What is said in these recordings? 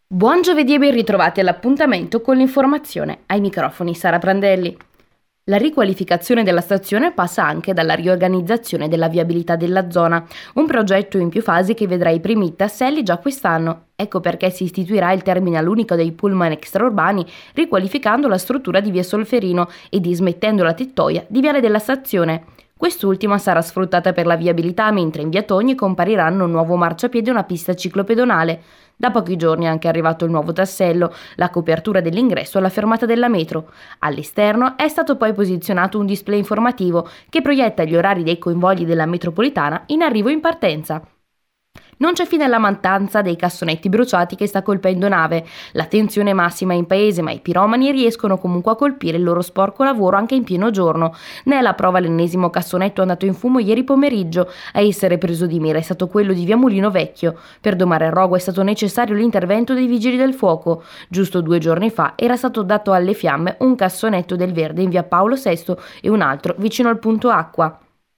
Buon giovedì e ben ritrovati all'appuntamento con l'informazione. Ai microfoni Sara Prandelli. La riqualificazione della stazione passa anche dalla riorganizzazione della viabilità della zona, un progetto in più fasi che vedrà i primi tasselli già quest'anno. Ecco perché si istituirà il terminal unico dei pullman extraurbani, riqualificando la struttura di via Solferino e dismettendo la tettoia di viale della stazione. Quest'ultima sarà sfruttata per la viabilità, mentre in via Togni compariranno un nuovo marciapiede e una pista ciclopedonale. Da pochi giorni è anche arrivato il nuovo tassello, la copertura dell'ingresso alla fermata della metro. All'esterno è stato poi posizionato un display informativo che proietta gli orari dei convogli della metropolitana in arrivo e in partenza. Non c'è fine alla mancanza dei cassonetti bruciati che sta colpendo Nave. La tensione è massima in paese, ma i piromani riescono comunque a colpire il loro sporco lavoro anche in pieno giorno. Ne è la prova l'ennesimo cassonetto andato in fumo ieri pomeriggio. A essere preso di mira è stato quello di via Mulino Vecchio. Per domare il rogo è stato necessario l'intervento dei vigili del fuoco. Giusto 2 giorni fa era stato dato alle fiamme un cassonetto del Verde in via Paolo VI e un altro vicino al punto acqua.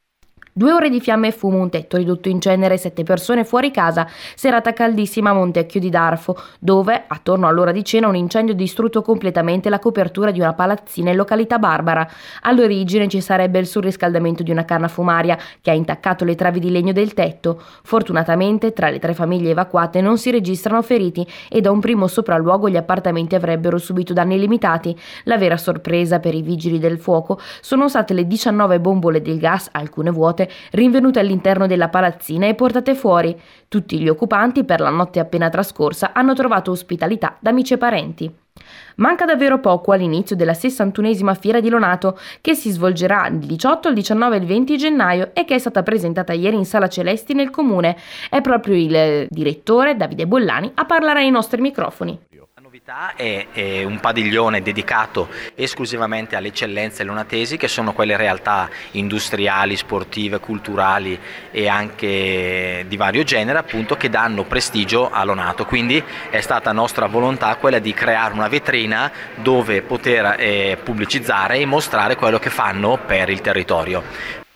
2 ore di fiamme e fumo, un tetto ridotto in cenere, 7 persone fuori casa, serata caldissima a Montecchio di Darfo, dove, attorno all'ora di cena, un incendio ha distrutto completamente la copertura di una palazzina in località Barbara. All'origine ci sarebbe il surriscaldamento di una canna fumaria che ha intaccato le travi di legno del tetto. Fortunatamente, tra le 3 famiglie evacuate non si registrano feriti e da un primo sopralluogo gli appartamenti avrebbero subito danni limitati. La vera sorpresa per i vigili del fuoco sono state le 19 bombole del gas, alcune vuote, rinvenute all'interno della palazzina e portate fuori. Tutti gli occupanti, per la notte appena trascorsa, hanno trovato ospitalità da amici e parenti. Manca davvero poco all'inizio della 61esima Fiera di Lonato, che si svolgerà il 18, il 19 e il 20 gennaio e che è stata presentata ieri in Sala Celesti nel comune. È proprio il direttore Davide Bollani a parlare ai nostri microfoni. La novità è un padiglione dedicato esclusivamente alle eccellenze lonatesi, che sono quelle realtà industriali, sportive, culturali e anche di vario genere, appunto, che danno prestigio a Lonato. Quindi è stata nostra volontà quella di creare una vetrina dove poter pubblicizzare e mostrare quello che fanno per il territorio.